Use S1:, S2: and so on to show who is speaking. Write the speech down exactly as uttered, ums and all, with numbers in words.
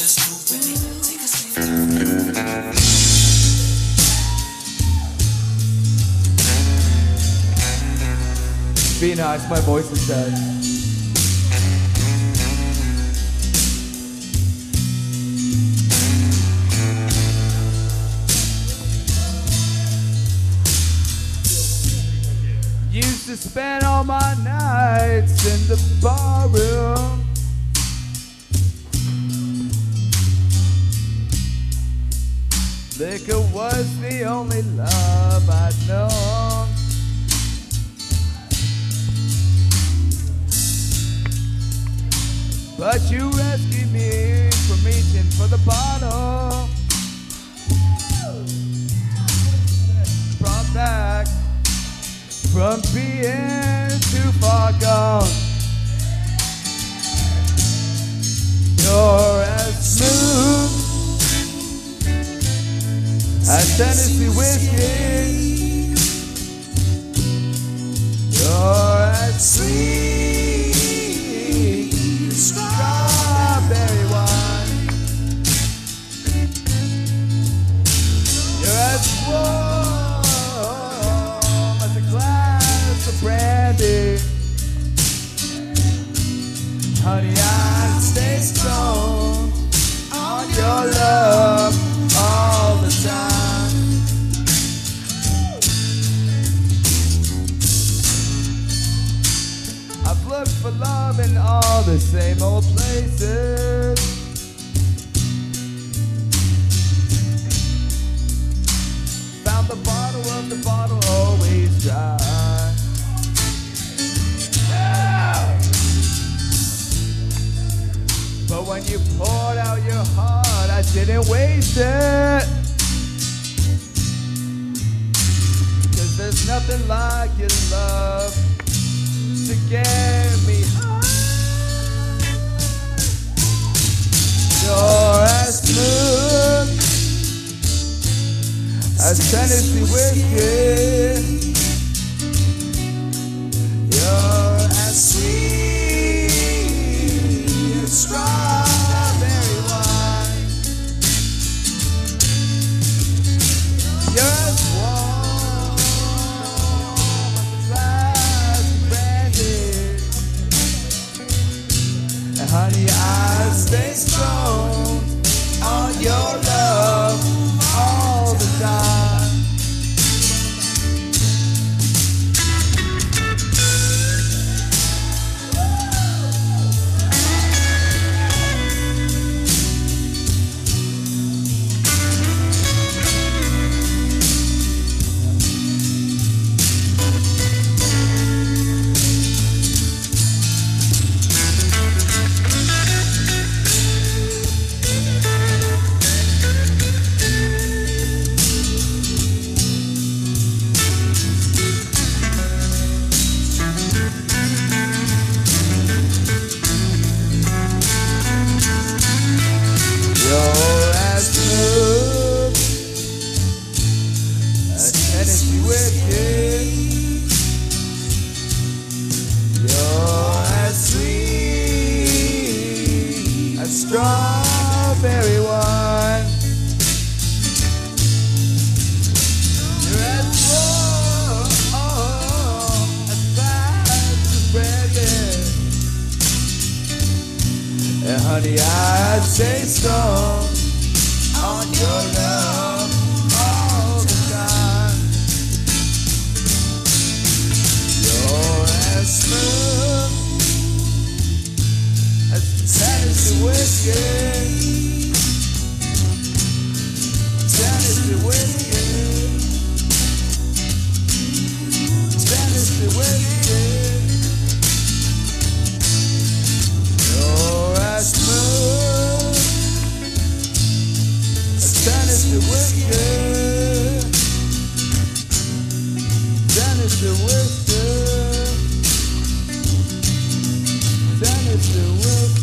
S1: Be nice, my voice is dead. Used to spend all my nights in the bar room. Liquor was the only love I'd known. But you rescued me from reaching for the bottle. Brought back from being too far gone. You're as smooth as Tennessee whiskey. You're as sweet as strawberry wine. You're as warm as a glass of brandy. Honey, I stay strong on your love all the time. I've looked for love in all the same old places. Found the bottle of the bottle always dry. Yeah! But when you poured out your heart, I didn't waste it. 'Cause there's nothing like your love to get me high. You're as smooth as Tennessee whiskey. You're as sweet as strawberry wine. You're as warm as a glass of brandy. And honey, I stay strong on your love all the time. You're as smooth as Tennessee whiskey. You're as sweet as strawberry wine. You're as warm as a glass of brandy. And honey, I'd stay strong on your love all the time. You're as smooth as Tennessee whiskey. Tennessee whiskey. Tennessee whiskey. You're as smooth as Tennessee whiskey. Tennessee whiskey. Tennessee whiskey.